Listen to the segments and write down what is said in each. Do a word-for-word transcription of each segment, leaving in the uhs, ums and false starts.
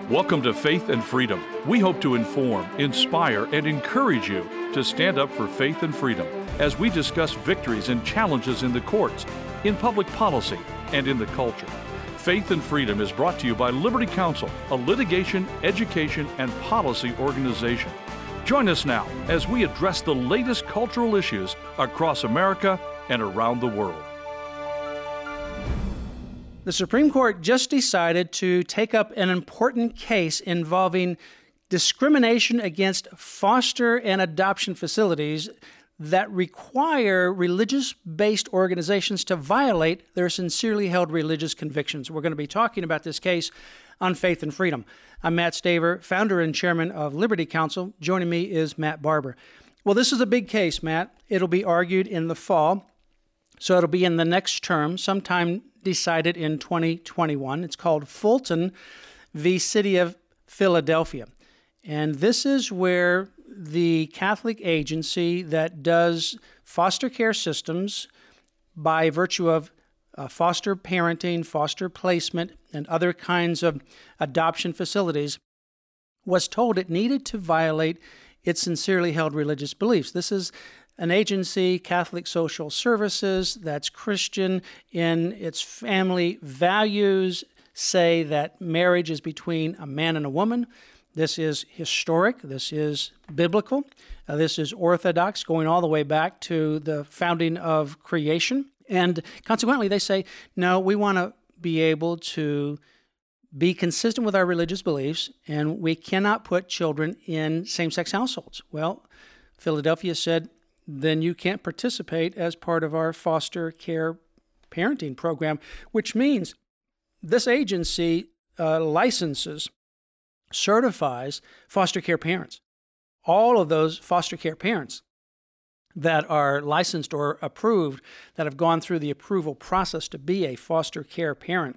Welcome to Faith and Freedom. We hope to inform, inspire, and encourage you to stand up for faith and freedom as we discuss victories and challenges in the courts, in public policy, and in the culture. Faith and Freedom is brought to you by Liberty Counsel, a litigation, education, and policy organization. Join us now as we address the latest cultural issues across America and around the world. The Supreme Court just decided to take up an important case involving discrimination against foster and adoption facilities that require religious-based organizations to violate their sincerely held religious convictions. We're going to be talking about this case on Faith and Freedom. I'm Matt Staver, founder and chairman of Liberty Counsel. Joining me is Matt Barber. Well, this is a big case, Matt. It'll be argued in the fall, so it'll be in the next term, sometime decided in twenty twenty-one. It's called Fulton v. City of Philadelphia. And this is where the Catholic agency that does foster care systems by virtue of uh, foster parenting, foster placement, and other kinds of adoption facilities was told it needed to violate its sincerely held religious beliefs. This is an agency, Catholic Social Services, that's Christian in its family values, say that marriage is between a man and a woman. This is historic. This is biblical. Uh, this is orthodox, going all the way back to the founding of creation. And consequently, they say, no, we want to be able to be consistent with our religious beliefs, and we cannot put children in same-sex households. Well, Philadelphia said, then you can't participate as part of our foster care parenting program, which means this agency uh, licenses, certifies foster care parents. All of those foster care parents that are licensed or approved, that have gone through the approval process to be a foster care parent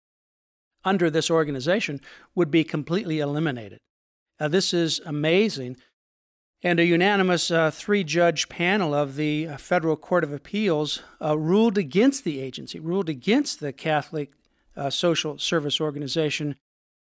under this organization, would be completely eliminated. Now, this is amazing. And a unanimous uh, three-judge panel of the uh, Federal Court of Appeals uh, ruled against the agency, ruled against the Catholic uh, Social Service Organization,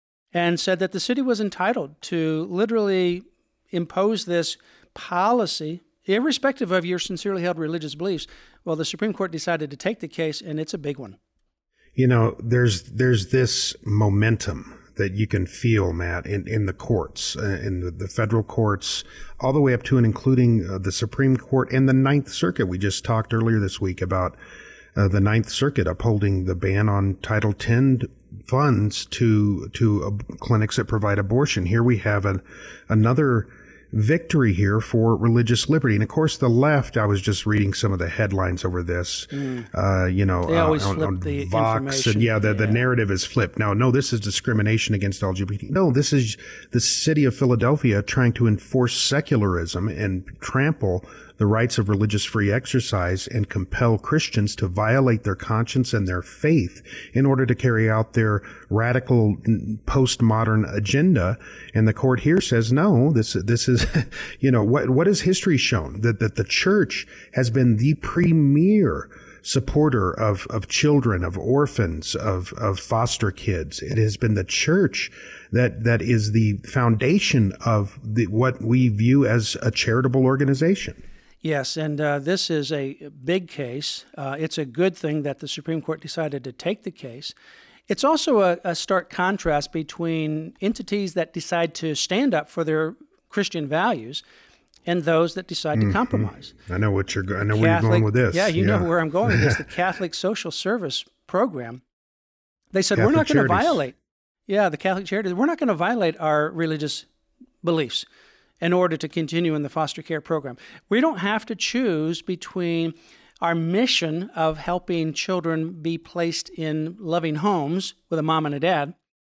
and said that the city was entitled to literally impose this policy, irrespective of your sincerely held religious beliefs. Well, the Supreme Court decided to take the case, and it's a big one. You know, there's there's this momentum that you can feel, Matt, in, in the courts, uh, in the, the federal courts, all the way up to and including uh, the Supreme Court and the Ninth Circuit. We just talked earlier this week about uh, the Ninth Circuit upholding the ban on Title ten funds to to uh, clinics that provide abortion. Here we have an, another victory here for religious liberty. And of course, the left, I was just reading some of the headlines over this, mm. uh, you know, they always uh, on, flip on the Vox, and yeah, the, yeah. the narrative is flipped. Now, no, this is discrimination against L G B T. No, this is the city of Philadelphia trying to enforce secularism and trample the rights of religious free exercise and compel Christians to violate their conscience and their faith in order to carry out their radical postmodern agenda. And the court here says, no, this this is, you know, what what has history shown? That that the church has been the premier supporter of, of children, of orphans, of, of foster kids. It has been the church that that is the foundation of the, what we view as a charitable organization. Yes, and uh, this is a big case. Uh, it's a good thing that the Supreme Court decided to take the case. It's also a, a stark contrast between entities that decide to stand up for their Christian values and those that decide mm-hmm. to compromise. I know what you're. I know Catholic, where you're going with this. Yeah, you yeah. know where I'm going with this. The Catholic Social Service Program. They said Catholic we're not going to charities. violate. Yeah, the Catholic Charities. We're not going to violate our religious beliefs in order to continue in the foster care program. We don't have to choose between our mission of helping children be placed in loving homes with a mom and a dad,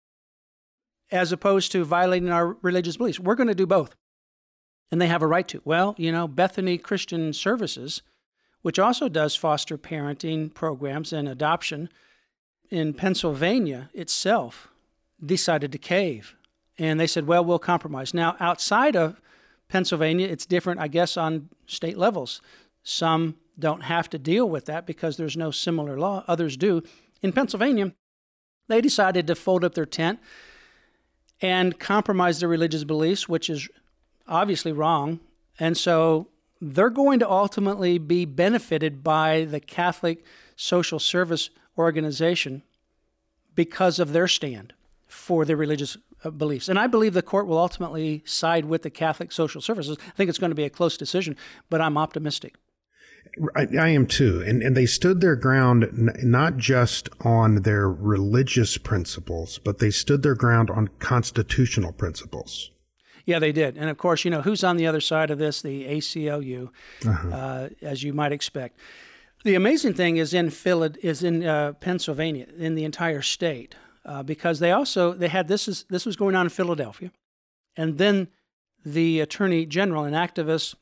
as opposed to violating our religious beliefs. We're going to do both. And they have a right to. Well, you know, Bethany Christian Services, which also does foster parenting programs and adoption in Pennsylvania itself, decided to cave. And they said, well, we'll compromise. Now, outside of Pennsylvania, it's different, I guess, on state levels. Some don't have to deal with that because there's no similar law. Others do. In Pennsylvania, they decided to fold up their tent and compromise their religious beliefs, which is obviously wrong. And so they're going to ultimately be benefited by the Catholic Social Service Organization because of their stand for their religious beliefs. And I believe the court will ultimately side with the Catholic Social Services. I think it's going to be a close decision, but I'm optimistic. I, I am too. And, and they stood their ground n- not just on their religious principles, but they stood their ground on constitutional principles. Yeah, they did. And of course, you know, who's on the other side of this? The A C L U, uh-huh. uh, as you might expect. The amazing thing is in Philad- is in uh, Pennsylvania, in the entire state. Uh, because they also, they had, this is this was going on in Philadelphia. And then the Attorney General, an activist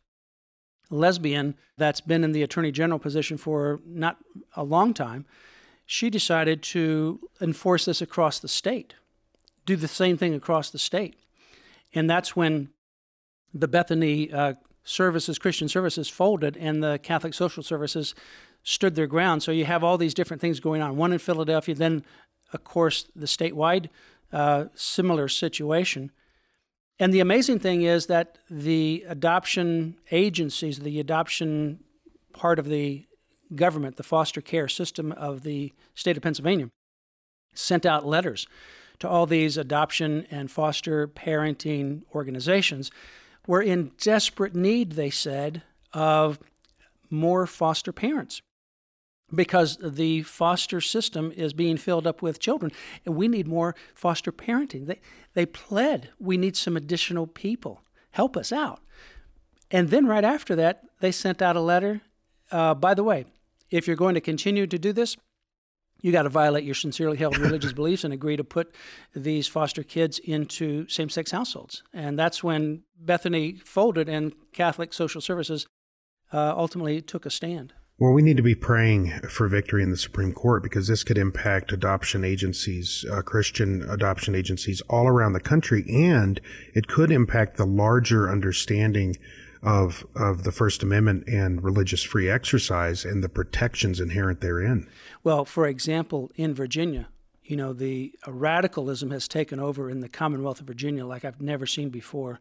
lesbian that's been in the Attorney General position for not a long time, she decided to enforce this across the state, do the same thing across the state. And that's when the Bethany uh, Services, Christian Services folded and the Catholic Social Services stood their ground. So you have all these different things going on, one in Philadelphia, then of course, the statewide uh, similar situation. And the amazing thing is that the adoption agencies, the adoption part of the government, the foster care system of the state of Pennsylvania, sent out letters to all these adoption and foster parenting organizations. We're in desperate need, they said, of more foster parents, because the foster system is being filled up with children, and we need more foster parenting. They they pled, we need some additional people. Help us out. And then right after that, they sent out a letter. Uh, by the way, if you're going to continue to do this, you got to violate your sincerely held religious beliefs and agree to put these foster kids into same-sex households. And that's when Bethany folded and Catholic Social Services uh, ultimately took a stand. Well, we need to be praying for victory in the Supreme Court, because this could impact adoption agencies, uh, Christian adoption agencies all around the country, and it could impact the larger understanding of of the First Amendment and religious free exercise and the protections inherent therein. Well, for example, in Virginia, you know, the uh, radicalism has taken over in the Commonwealth of Virginia like I've never seen before.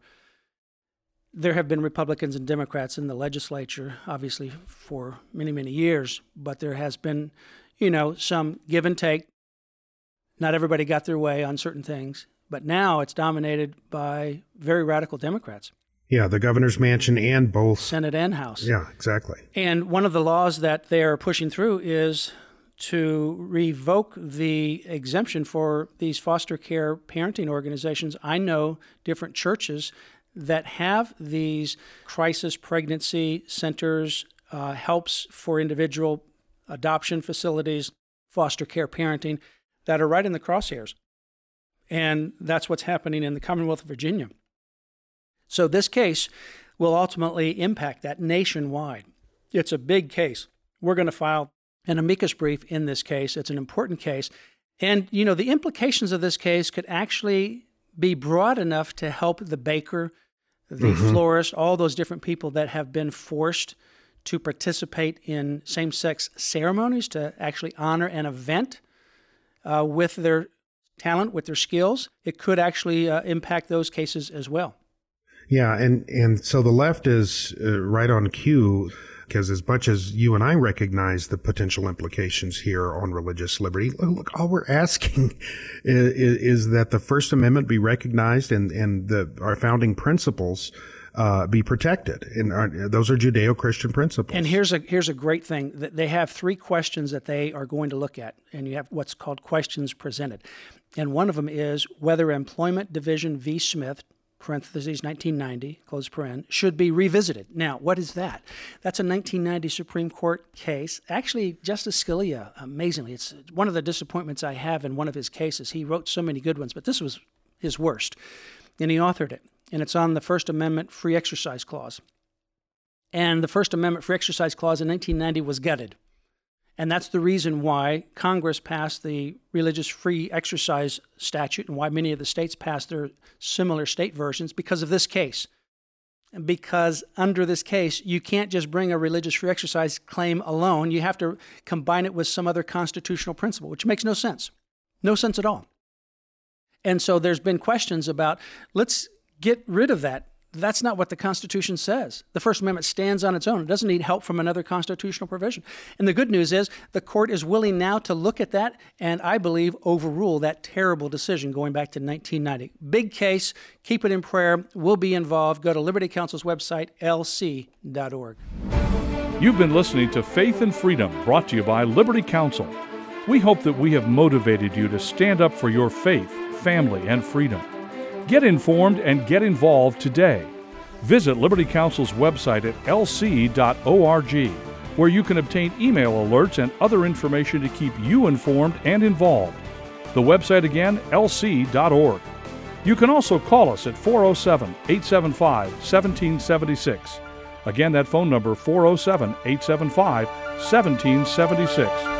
There have been Republicans and Democrats in the legislature, obviously, for many, many years, but there has been, you know, some give and take. Not everybody got their way on certain things, but now it's dominated by very radical Democrats. Yeah, the governor's mansion and both. Senate and House. Yeah, exactly. And one of the laws that they're pushing through is to revoke the exemption for these foster care parenting organizations. I know different churches that have these crisis pregnancy centers, uh, helps for individual adoption facilities, foster care parenting, that are right in the crosshairs. And that's what's happening in the Commonwealth of Virginia. So this case will ultimately impact that nationwide. It's a big case. We're going to file an amicus brief in this case. It's an important case. And, you know, the implications of this case could actually be broad enough to help the baker, the mm-hmm. florist, all those different people that have been forced to participate in same-sex ceremonies to actually honor an event uh, with their talent, with their skills. It could actually uh, impact those cases as well. Yeah, and, and so the left is uh, right on cue, because as much as you and I recognize the potential implications here on religious liberty, look, all we're asking is, is that the First Amendment be recognized and, and the, our founding principles uh, be protected. And our, those are Judeo-Christian principles. And here's a here's a great thing. That they have three questions that they are going to look at, and you have what's called questions presented. And one of them is whether Employment Division v. Smith, parentheses, nineteen ninety, close paren, should be revisited. Now, what is that? That's a nineteen ninety Supreme Court case. Actually, Justice Scalia, amazingly, it's one of the disappointments I have in one of his cases. He wrote so many good ones, but this was his worst. And he authored it. And it's on the First Amendment Free Exercise Clause. And the First Amendment Free Exercise Clause in nineteen ninety was gutted. And that's the reason why Congress passed the Religious Free Exercise Statute and why many of the states passed their similar state versions, because of this case. Because under this case, you can't just bring a religious free exercise claim alone. You have to combine it with some other constitutional principle, which makes no sense. No sense at all. And so there's been questions about, let's get rid of that. That's not what the Constitution says. The First Amendment stands on its own. It doesn't need help from another constitutional provision. And the good news is the court is willing now to look at that and, I believe, overrule that terrible decision going back to nineteen ninety. Big case. Keep it in prayer. We'll be involved. Go to Liberty Counsel's website, L C dot org. You've been listening to Faith and Freedom, brought to you by Liberty Counsel. We hope that we have motivated you to stand up for your faith, family, and freedom. Get informed and get involved today. Visit Liberty Counsel's website at L C dot org, where you can obtain email alerts and other information to keep you informed and involved. The website again, L C dot org. You can also call us at four oh seven, eight seven five, one seven seven six. Again, that phone number, four oh seven, eight seven five, one seven seven six.